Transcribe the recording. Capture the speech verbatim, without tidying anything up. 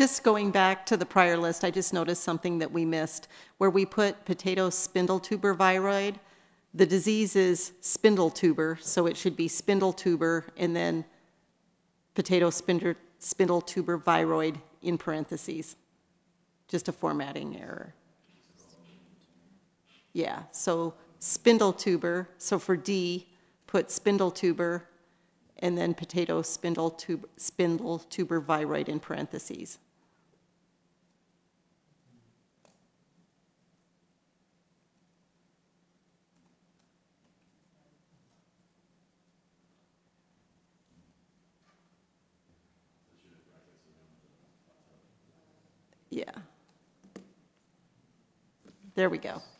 just going back to the prior list, I just noticed something that we missed. Where we put potato spindle tuber viroid, the disease is spindle tuber, so it should be spindle tuber and then potato spindle, spindle tuber viroid in parentheses. Just a formatting error. Yeah, so spindle tuber, so for D, put spindle tuber and then potato spindle tuber, spindle tuber viroid in parentheses. Yeah. There we go.